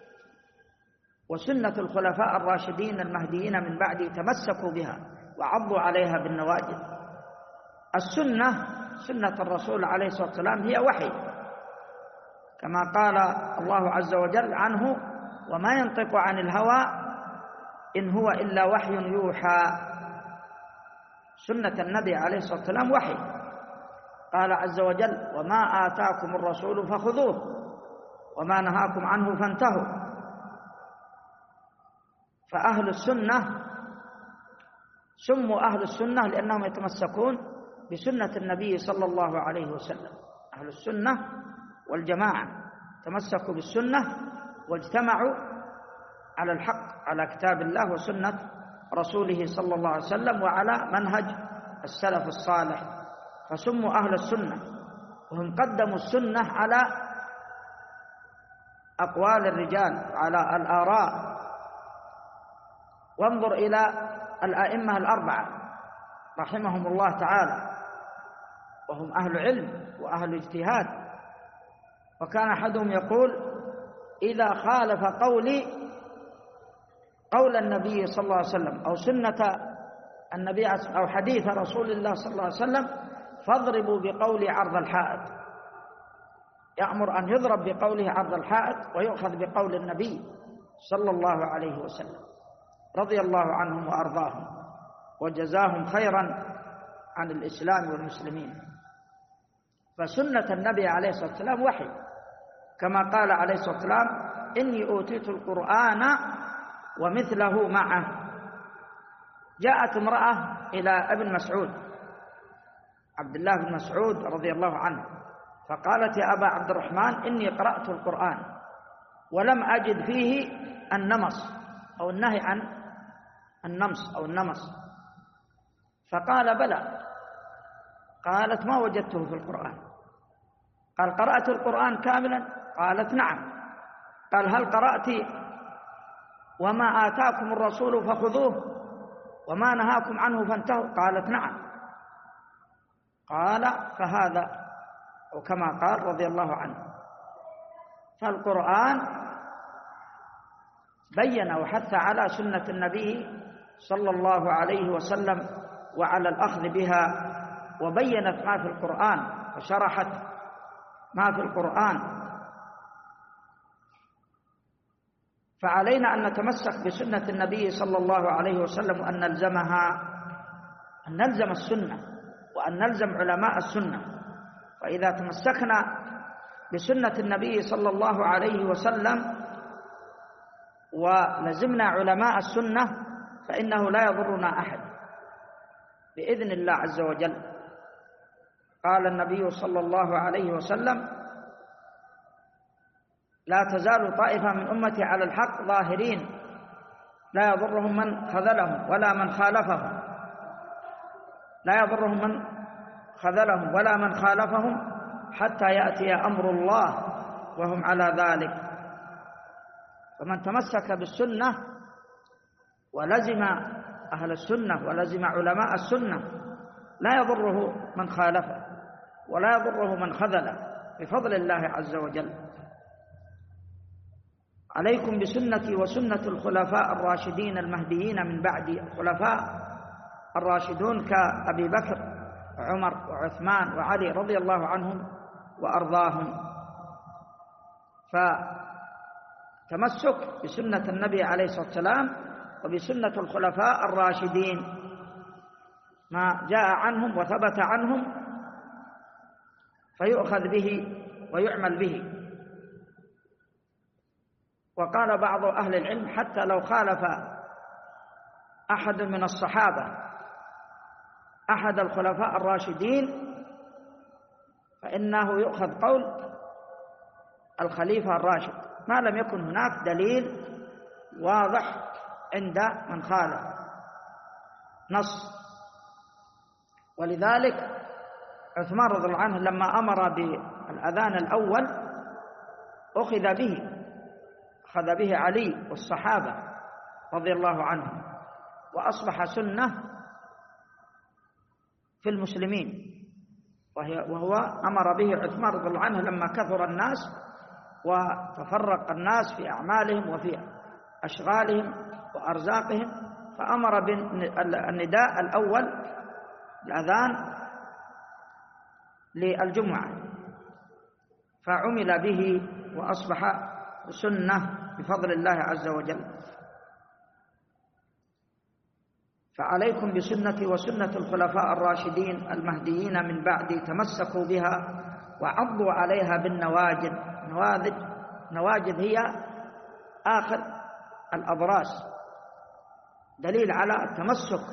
وسنة الخلفاء الراشدين المهديين من بعدي، تمسكوا بها وعضوا عليها بالنواجذ. السنة، سنة الرسول عليه الصلاة والسلام، هي وحي، كما قال الله عز وجل عنه: وما ينطق عن الهوى إن هو إلا وحي يوحى. سنة النبي عليه الصلاة والسلام وحي. قال عز وجل: وما آتاكم الرسول فخذوه وما نهاكم عنه فانتهوا. فأهل السنة سموا أهل السنة لأنهم يتمسكون بسنة النبي صلى الله عليه وسلم. أهل السنة والجماعة تمسكوا بالسنة واجتمعوا على الحق، على كتاب الله وسنة رسوله صلى الله عليه وسلم وعلى منهج السلف الصالح، فسموا أهل السنة. وهم قدموا السنة على أقوال الرجال، على الآراء. وانظر إلى الأئمة الأربعة رحمهم الله تعالى، وهم أهل علم وأهل اجتهاد. وكان أحدهم يقول: إذا خالف قولي قول النبي صلى الله عليه وسلم أو سنة النبي أو حديث رسول الله صلى الله عليه وسلم فاضربوا بقولي عرض الحائط. يأمر أن يضرب بقوله عرض الحائط ويؤخذ بقول النبي صلى الله عليه وسلم، رضي الله عنهم وأرضاهم وجزاهم خيرا عن الإسلام والمسلمين. فسنة النبي عليه الصلاة والسلام وحي، كما قال عليه الصلاة والسلام: إني أوتيت القرآن ومثله معه. جاءت امرأة إلى ابن مسعود، عبد الله بن مسعود رضي الله عنه، فقالت: يا أبا عبد الرحمن، إني قرأت القرآن ولم أجد فيه النمص أو النهي عن النمص أو النمص. فقال: بلى. قالت: ما وجدته في القرآن. قال: قرأت القرآن كاملا؟ قالت: نعم. قال: هل قرأت وما آتاكم الرسول فخذوه وما نهاكم عنه فانتهوا؟ قالت: نعم. قال: فهذا، وكما قال رضي الله عنه. فالقرآن بين وحث على سنة النبي صلى الله عليه وسلم وعلى الأخذ بها، وبينت ما في القرآن وشرحت ما في القرآن. فعلينا أن نتمسك بسنة النبي صلى الله عليه وسلم وأن نلزمها، أن نلزم السنة وأن نلزم علماء السنة. فإذا تمسكنا بسنة النبي صلى الله عليه وسلم ولزمنا علماء السنة فإنه لا يضرنا أحد بإذن الله عز وجل. قال النبي صلى الله عليه وسلم: لا تزال طائفة من أمتي على الحق ظاهرين لا يضرهم من خذلهم ولا من خالفهم، لا يضرهم من خذلهم ولا من خالفهم حتى يأتي أمر الله وهم على ذلك. فمن تمسك بالسنة ولزم أهل السنة ولزم علماء السنة لا يضره من خالفه ولا يضره من خذله بفضل الله عز وجل. عليكم بسنتي وسنة الخلفاء الراشدين المهديين من بعدي. الخلفاء الراشدون كأبي بكر وعمر وعثمان وعلي رضي الله عنهم وأرضاهم. فتمسك بسنة النبي عليه الصلاة والسلام وبسنة الخلفاء الراشدين ما جاء عنهم وثبت عنهم فيؤخذ به ويعمل به. وقال بعض أهل العلم حتى لو خالف أحد من الصحابة أحد الخلفاء الراشدين فإنه يؤخذ قول الخليفة الراشد ما لم يكن هناك دليل واضح عند من خالف نص. ولذلك عثمان رضي الله عنه لما أمر بالأذان الأول أخذ به علي والصحابة رضي الله عنهم، وأصبح سنة في المسلمين، وهو أمر به عثمان رضي الله عنه لما كثر الناس وتفرق الناس في أعمالهم وفي أشغالهم وأرزاقهم، فأمر بالنداء الأول الأذان للجمعة فعمل به وأصبح سنة بفضل الله عز وجل. فعليكم بسنتي وسنة الخلفاء الراشدين المهديين من بعدي تمسكوا بها وعضوا عليها بالنواجذ. نواجذ هي آخر الأضراس، دليل على التمسك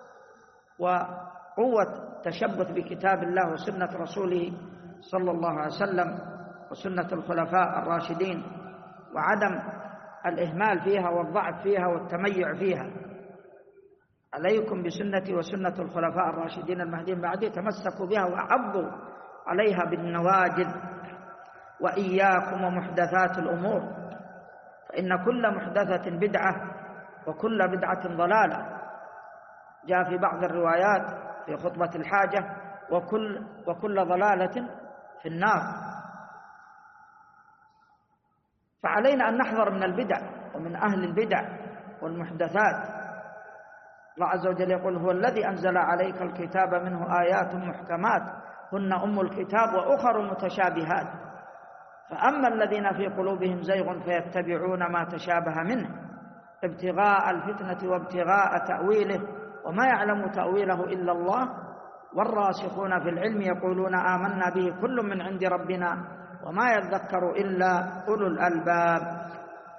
وقوة التشبث بكتاب الله وسنة رسوله صلى الله عليه وسلم وسنة الخلفاء الراشدين، وعدم الإهمال فيها والضعف فيها والتميع فيها. عليكم بسنتي وسنة الخلفاء الراشدين المهديين بعدي تمسكوا بها وعضوا عليها بالنواجذ. وإياكم ومحدثات الأمور فإن كل محدثة بدعة وكل بدعة ضلالة. جاء في بعض الروايات في خطبة الحاجة وكل ضلالة في النار. فعلينا أن نحذر من البدع ومن أهل البدع والمحدثات. الله عز وجل يقول هو الذي أنزل عليك الكتاب منه آيات محكمات هن أم الكتاب وأخر متشابهات فأما الذين في قلوبهم زيغ فيتبعون ما تشابه منه ابتغاء الفتنة وابتغاء تأويله وما يعلم تأويله إلا الله والراسخون في العلم يقولون آمنا به كل من عند ربنا وما يذكر إلا أولو الألباب.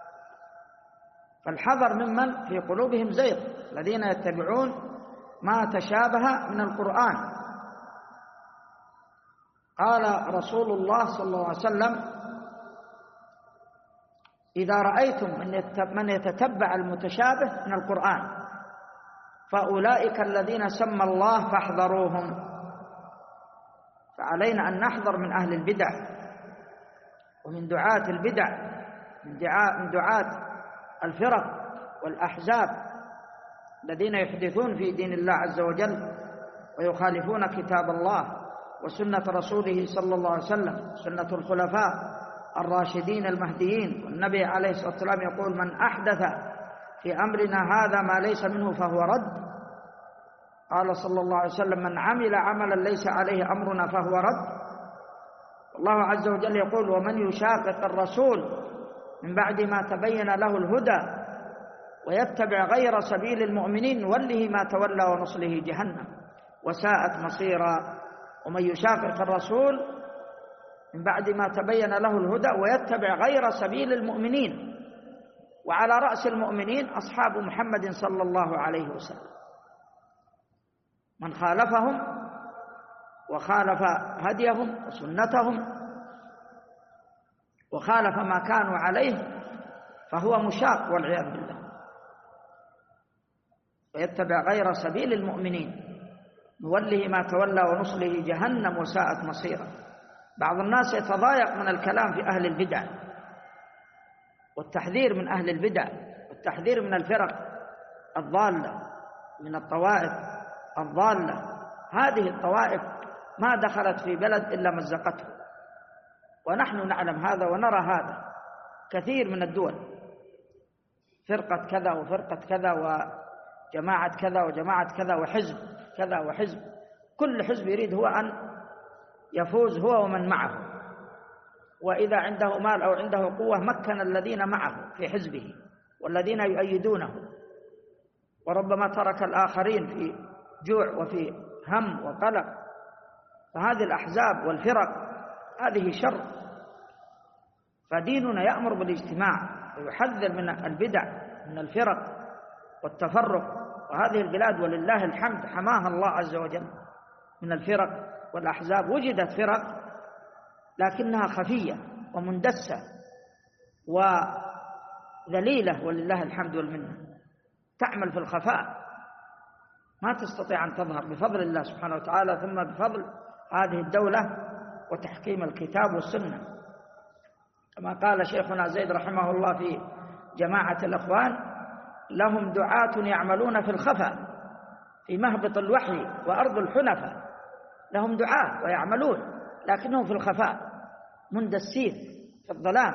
فالحذر ممن في قلوبهم زيغ الذين يتبعون ما تشابه من القرآن. قال رسول الله صلى الله عليه وسلم إذا رأيتم من يتتبع المتشابه من القرآن فأولئك الذين سمى الله فاحذروهم. فعلينا أن نحذر من أهل البدع ومن دعاة البدع من دعاة الفرق والأحزاب الذين يحدثون في دين الله عز وجل ويخالفون كتاب الله وسنة رسوله صلى الله عليه وسلم سنة الخلفاء الراشدين المهديين. والنبي عليه الصلاة والسلام يقول من أحدث في أمرنا هذا ما ليس منه فهو رد. قال صلى الله عليه وسلم من عمل عملا ليس عليه أمرنا فهو رد. الله عز وجل يقول ومن يشاقق الرسول من بعد ما تبين له الهدى ويتبع غير سبيل المؤمنين نوله ما تولى ونصله جهنم وساءت مصيرا. ومن يشاقق الرسول من بعد ما تبين له الهدى ويتبع غير سبيل المؤمنين وعلى رأس المؤمنين أصحاب محمد صلى الله عليه وسلم. من خالفهم وخالف هديهم وسنتهم وخالف ما كانوا عليه فهو مشاق والعياذ بالله ويتبع غير سبيل المؤمنين نوله ما تولى ونصله جهنم وساءت مصيرا. بعض الناس يتضايق من الكلام في أهل البدع والتحذير من أهل البدع والتحذير من الفرق الضالة من الطوائف الضالة. هذه الطوائف ما دخلت في بلد إلا مزقته ونحن نعلم هذا ونرى هذا. كثير من الدول فرقة كذا وفرقة كذا وجماعة كذا وجماعة كذا وحزب كذا وحزب، كل حزب يريد هو أن يفوز هو ومن معه، وإذا عنده مال أو عنده قوة مكن الذين معه في حزبه والذين يؤيدونه وربما ترك الآخرين في جوع وفي هم وقلق. فهذه الأحزاب والفرق هذه شر. فديننا يأمر بالاجتماع ويحذر من البدع من الفرق والتفرق. وهذه البلاد ولله الحمد حماها الله عز وجل من الفرق والأحزاب. وجدت فرق لكنها خفية ومندسة وذليلة ولله الحمد والمنة، تعمل في الخفاء، ما تستطيع أن تظهر بفضل الله سبحانه وتعالى، ثم بفضل هذه الدولة وتحكيم الكتاب والسنة. كما قال شيخنا زيد رحمه الله في جماعة الإخوان: لهم دعاة يعملون في الخفاء في مهبط الوحي وأرض الحنفاء. لهم دعاة ويعملون لكنهم في الخفاء، مندسين في الظلام،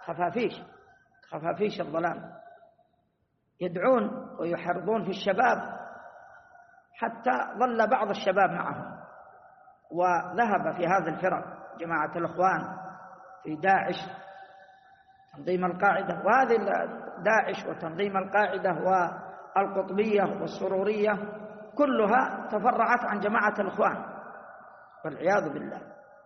خفافيش الظلام، يدعون ويحرضون في الشباب، حتى ظل بعض الشباب معهم وذهب في هذه الفرق جماعة الإخوان في داعش، تنظيم القاعدة. وهذه داعش وتنظيم القاعدة والقطبية والسرورية كلها تفرعت عن جماعة الإخوان والعياذ بالله.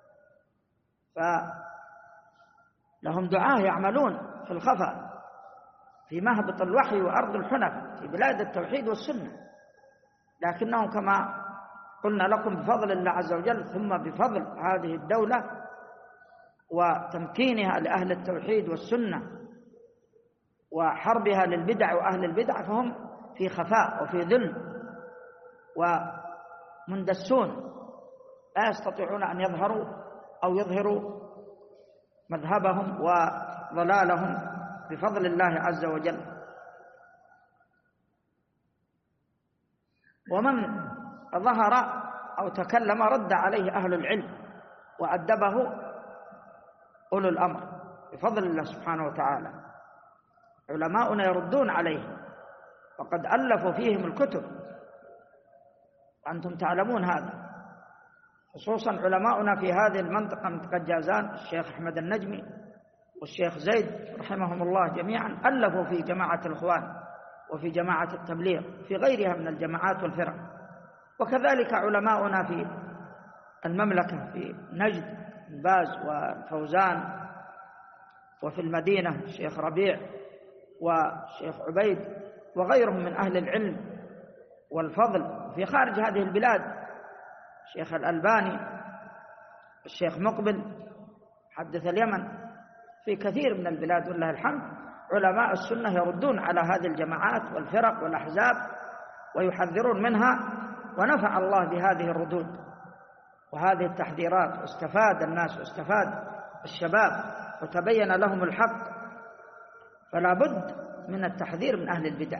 فلهم دعاة يعملون في الخفاء في مهبط الوحي وأرض الحنف في بلاد التوحيد والسنة، لكنهم كما قلنا لكم بفضل الله عز وجل ثم بفضل هذه الدولة وتمكينها لأهل التوحيد والسنة وحربها للبدع وأهل البدع، فهم في خفاء وفي ذل ومندسون، لا يستطيعون أن يظهروا أو يظهروا مذهبهم وضلالهم بفضل الله عز وجل. ومن ظهر أو تكلم رد عليه أهل العلم وأدبه أولو الأمر بفضل الله سبحانه وتعالى. علماؤنا يردون عليه وقد ألفوا فيهم الكتب، وأنتم تعلمون هذا، خصوصا علماؤنا في هذه المنطقة، منطقة جازان، الشيخ أحمد النجمي والشيخ زيد رحمهم الله جميعا ألفوا في جماعة الإخوان وفي جماعة التبليغ في غيرها من الجماعات والفرق. وكذلك علماؤنا في المملكة في نجد، باز والفوزان، وفي المدينة الشيخ ربيع والشيخ عبيد وغيرهم من أهل العلم والفضل. في خارج هذه البلاد الشيخ الألباني، الشيخ مقبل حدث اليمن، في كثير من البلاد ولله الحمد علماء السنة يردون على هذه الجماعات والفرق والأحزاب ويحذرون منها، ونفع الله بهذه الردود وهذه التحذيرات، واستفاد الناس واستفاد الشباب وتبين لهم الحق. فلا بد من التحذير من أهل البدع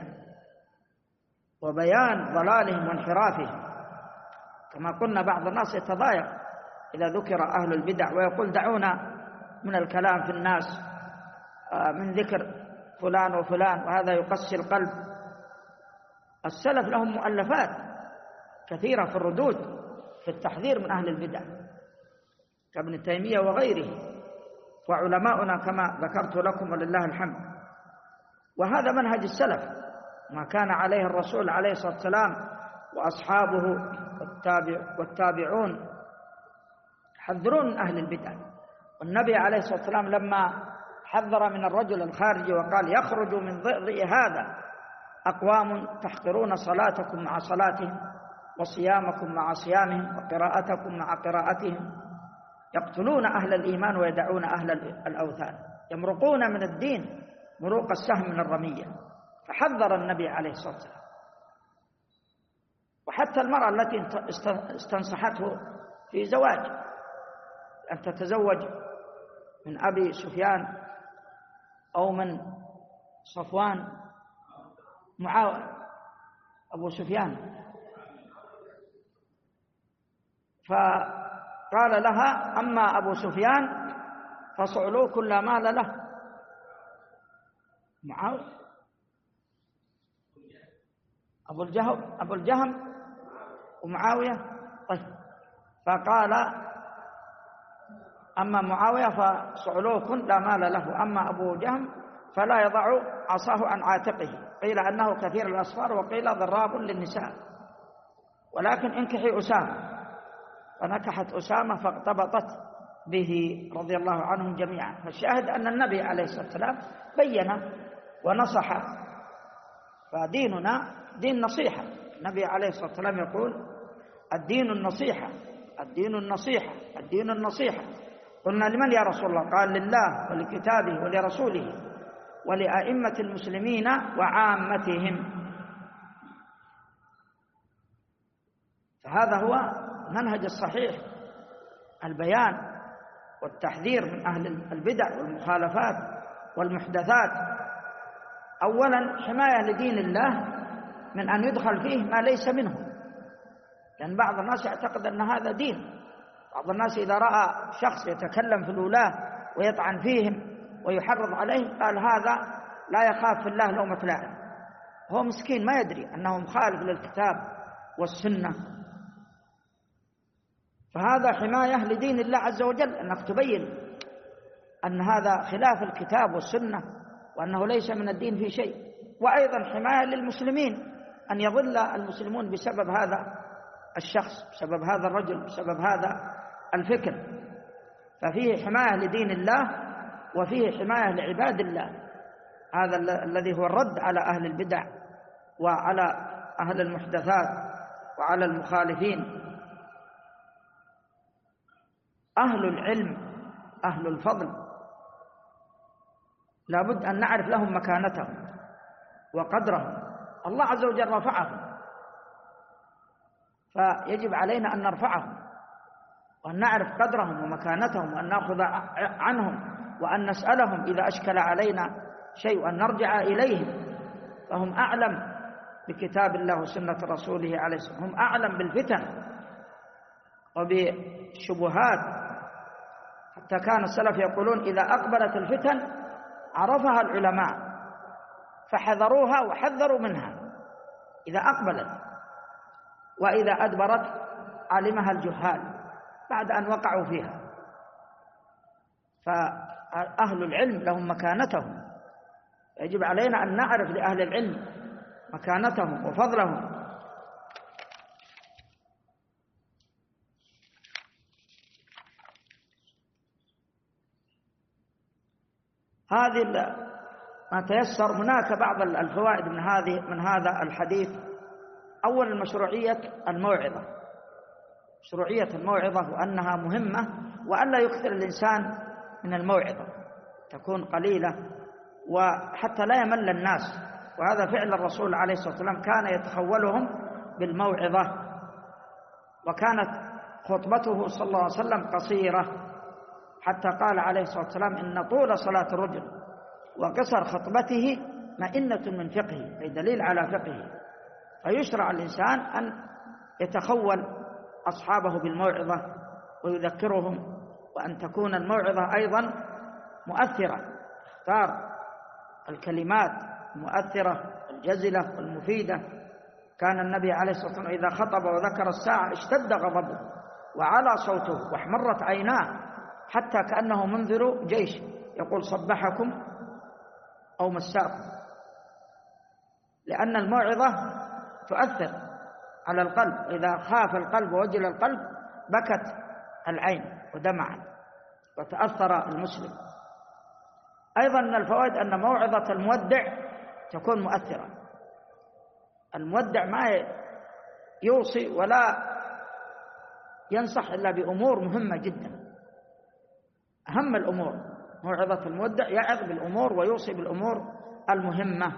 وبيان ضلالهم وانحرافهم. كما قلنا بعض الناس يتضايق إذا ذكر أهل البدع ويقول دعونا من الكلام في الناس من ذكر فلان وفلان، وهذا يقسي القلب. السلف لهم مؤلفات كثيرة في الردود في التحذير من أهل البدع كابن تيمية وغيره، وعلماؤنا كما ذكرت لكم ولله الحمد. وهذا منهج السلف، ما كان عليه الرسول عليه الصلاة والسلام وأصحابه والتابعون يحذرون من أهل البدع. والنبي عليه الصلاة والسلام لما حذر من الرجل الخارجي وقال: يخرج من ضئضئ هذا أقوام تحقرون صلاتكم مع صلاتهم وصيامكم مع صيامهم وقراءتكم مع قراءتهم، يقتلون أهل الإيمان ويدعون أهل الأوثان، يمرقون من الدين مروق السهم من الرمية. فحذر النبي عليه الصلاة والسلام. وحتى المرأة التي استنصحته في زواج أن تتزوج من أبي سفيان أو من صفوان أبو سفيان، فقال لها: أما أبو سفيان فصعلوا كل مال له. معاوية أبو الجهم ومعاوية. طيب، فقال: أما معاوية فصعلوه كل لا مال له، أما أبو جهم فلا يضع عصاه عن عاتقه. قيل أنه كثير الأصفار وقيل ضراب للنساء. ولكن انكحي أسامة، فنكحت أسامة فاغتبطت به رضي الله عنهم جميعا. فالشاهد أن النبي عليه الصلاة والسلام بين ونصح، فديننا دين نصيحة. النبي عليه الصلاة والسلام يقول الدين النصيحة، الدين النصيحة، الدين النصيحة. قلنا لمن يا رسول الله؟ قال لله ولكتابه ولرسوله ولأئمة المسلمين وعامتهم. فهذا هو منهج الصحيح، البيان والتحذير من أهل البدع والمخالفات والمحدثات. أولا حماية لدين الله من أن يدخل فيه ما ليس منه، لأن بعض الناس يعتقد أن هذا دين. بعض الناس إذا رأى شخص يتكلم في الولاة ويطعن فيهم ويحرض عليهم قال هذا لا يخاف في الله لومة لائم. هو مسكين ما يدري أنه مخالف للكتاب والسنة. فهذا حماية لدين الله عز وجل، أنك تبين أن هذا خلاف الكتاب والسنة وأنه ليس من الدين في شيء. وأيضا حماية للمسلمين أن يضل المسلمون بسبب هذا الشخص، بسبب هذا الرجل، بسبب هذا الفكر. ففيه حماية لدين الله وفيه حماية لعباد الله. هذا الذي هو الرد على أهل البدع وعلى أهل المحدثات وعلى المخالفين. أهل العلم أهل الفضل لابد أن نعرف لهم مكانتهم وقدرهم. الله عز وجل رفعهم، فيجب علينا أن نرفعهم وأن نعرف قدرهم ومكانتهم وأن نأخذ عنهم وأن نسألهم إذا أشكل علينا شيء وأن نرجع إليهم. فهم أعلم بكتاب الله وسنة رسوله عليه الصلاة والسلام، هم أعلم بالفتن وبالشبهات. حتى كان السلف يقولون إذا أقبلت الفتن عرفها العلماء فحذروها وحذروا منها إذا أقبلت، وإذا أدبرت علمها الجهال بعد أن وقعوا فيها. فأهل العلم لهم مكانتهم، يجب علينا أن نعرف لأهل العلم مكانتهم وفضلهم. هذه ما تيسر. هناك بعض الفوائد من هذا الحديث. أولا مشروعية الموعظة، مشروعية الموعظة وأنها مهمة، وأن لا يكثر الإنسان من الموعظة، تكون قليلة وحتى لا يمل الناس. وهذا فعل الرسول عليه الصلاة والسلام، كان يتخولهم بالموعظة. وكانت خطبته صلى الله عليه وسلم قصيرة، حتى قال عليه الصلاة والسلام إن طول صلاة الرجل وقصر خطبته مئنة من فقهه، أي دليل على فقهه. فيشرع الإنسان أن يتخول أصحابه بالموعظة ويذكرهم، وأن تكون الموعظة أيضا مؤثرة، اختار الكلمات المؤثرة الجزلة والمفيدة. كان النبي عليه الصلاة والسلام إذا خطب وذكر الساعة اشتد غضبه وعلى صوته واحمرت عيناه حتى كأنه منذر جيش يقول صبحكم أو مساكم، لأن الموعظة تؤثر على القلب. إذا خاف القلب ووجل القلب بكت العين ودمعت وتأثر المسلم. أيضا من الفوائد أن موعظة المودع تكون مؤثرة. المودع ما يوصي ولا ينصح إلا بأمور مهمة جدا، أهم الأمور. موعظة المودع يعظ بالأمور ويوصي بالأمور المهمة.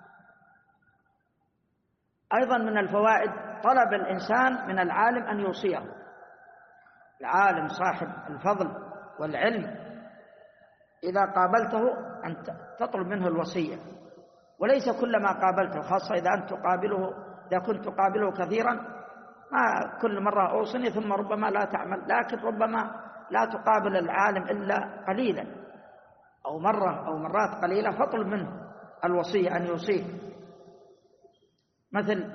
أيضا من الفوائد طلب الإنسان من العالم أن يوصيه. العالم صاحب الفضل والعلم إذا قابلته أن تطلب منه الوصية، وليس كلما قابلته، خاصة إذا كنت تقابله كثيرا، ما كل مرة أوصني ثم ربما لا تعمل. لكن ربما لا تقابل العالم إلا قليلا أو مرة أو مرات قليلة، فاطلب منه الوصية أن يوصيك. مثل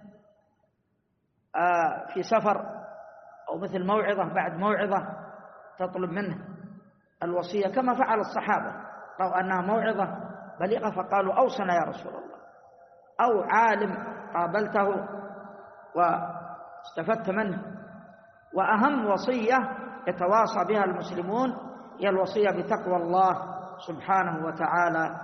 في سفر، أو مثل موعظة بعد موعظة تطلب منه الوصية، كما فعل الصحابة، رأوا أنها موعظة بليغة فقالوا أوصنا يا رسول الله. أو عالم قابلته استفدت منه. وأهم وصية يتواصى بها المسلمون هي الوصية بتقوى الله سبحانه وتعالى،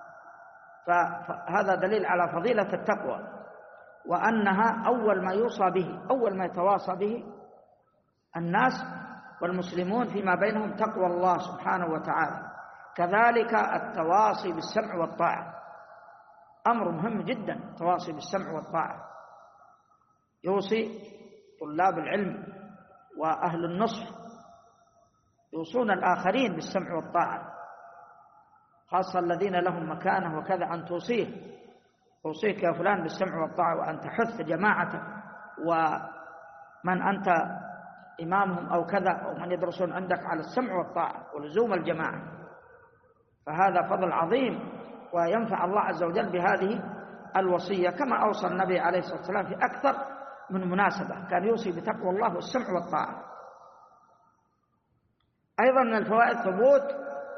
فهذا دليل على فضيلة التقوى، وأنها أول ما يوصى به، أول ما يتواصى به الناس والمسلمون فيما بينهم تقوى الله سبحانه وتعالى. كذلك التواصي بالسمع والطاعة أمر مهم جدا، التواصي بالسمع والطاعة. يوصي طلاب العلم وأهل النصح يوصون الآخرين بالسمع والطاعة، خاصة الذين لهم مكانة وكذا، أن توصيك يا فلان بالسمع والطاعة، وأن تحث جماعتك ومن أنت إمامهم أو كذا أو من يدرسون عندك على السمع والطاعة ولزوم الجماعة، فهذا فضل عظيم وينفع الله عز وجل بهذه الوصية، كما أوصى النبي عليه الصلاة والسلام في أكثر من مناسبة كان يوصي بتقوى الله والسمع والطاعة. أيضا من الفوائد ثبوت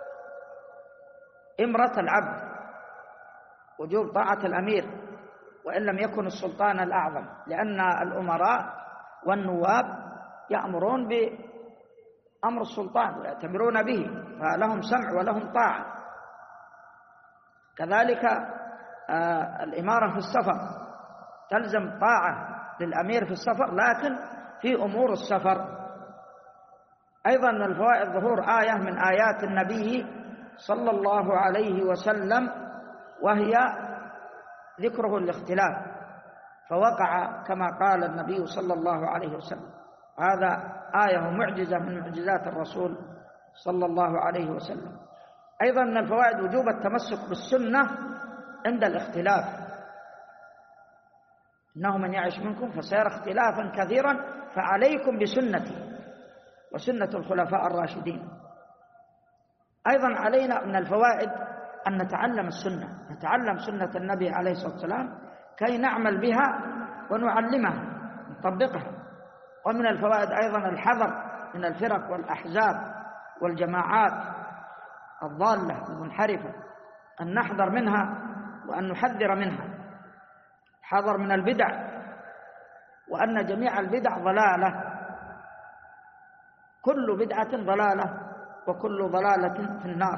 إمرة العبد، وجوب طاعة الأمير وإن لم يكن السلطان الأعظم، لأن الأمراء والنواب يأمرون بأمر السلطان ويأتمرون به، فلهم سمع ولهم طاعة. كذلك الإمارة في السفر تلزم طاعة للأمير في السفر، لكن في أمور السفر. أيضا من الفوائد ظهور آية من آيات النبي صلى الله عليه وسلم، وهي ذكره الاختلاف، فوقع كما قال النبي صلى الله عليه وسلم. هذا آية ومعجزة من معجزات الرسول صلى الله عليه وسلم. أيضا من الفوائد وجوب التمسك بالسنة عند الاختلاف، إنه من يعش منكم فسيرى اختلافا كثيرا فعليكم بسنتي وسنة الخلفاء الراشدين. أيضا علينا من الفوائد أن نتعلم السنة، نتعلم سنة النبي عليه الصلاة والسلام كي نعمل بها ونعلمها نطبقها. ومن الفوائد أيضا الحذر من الفرق والأحزاب والجماعات الضالة المنحرفة، أن نحذر منها وأن نحذر منها، حذر من البدع، وأن جميع البدع ضلالة، كل بدعة ضلالة وكل ضلالة في النار.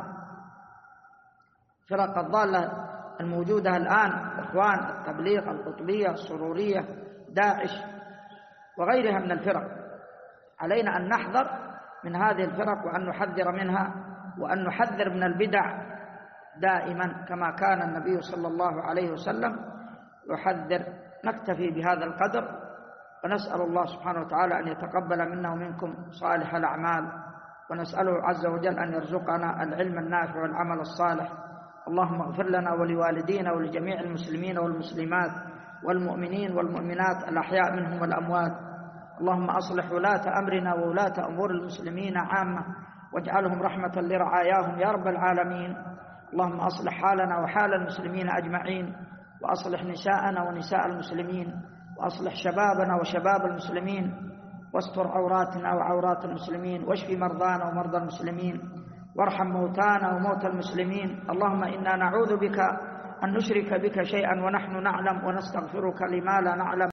فرق الضالة الموجودة الآن إخوان التبليغ، القطبية، السرورية، داعش وغيرها من الفرق، علينا أن نحذر من هذه الفرق وأن نحذر منها وأن نحذر من البدع دائما كما كان النبي صلى الله عليه وسلم يحذر. نكتفي بهذا القدر، ونسأل الله سبحانه وتعالى أن يتقبل منا ومنكم صالح الأعمال، ونسأله عز وجل أن يرزقنا العلم النافع والعمل الصالح. اللهم اغفر لنا ولوالدينا ولجميع المسلمين والمسلمات والمؤمنين والمؤمنات الأحياء منهم والأموات. اللهم أصلح ولاة أمرنا وولاة أمور المسلمين عامة، واجعلهم رحمة لرعاياهم يا رب العالمين. اللهم أصلح حالنا وحال المسلمين أجمعين، وأصلح نساءنا ونساء المسلمين، وأصلح شبابنا وشباب المسلمين، واستر عوراتنا وعورات المسلمين، واشف مرضانا ومرضى المسلمين، وارحم موتانا وموتى المسلمين. اللهم إنا نعوذ بك أن نشرك بك شيئا ونحن نعلم، ونستغفرك لما لا نعلم.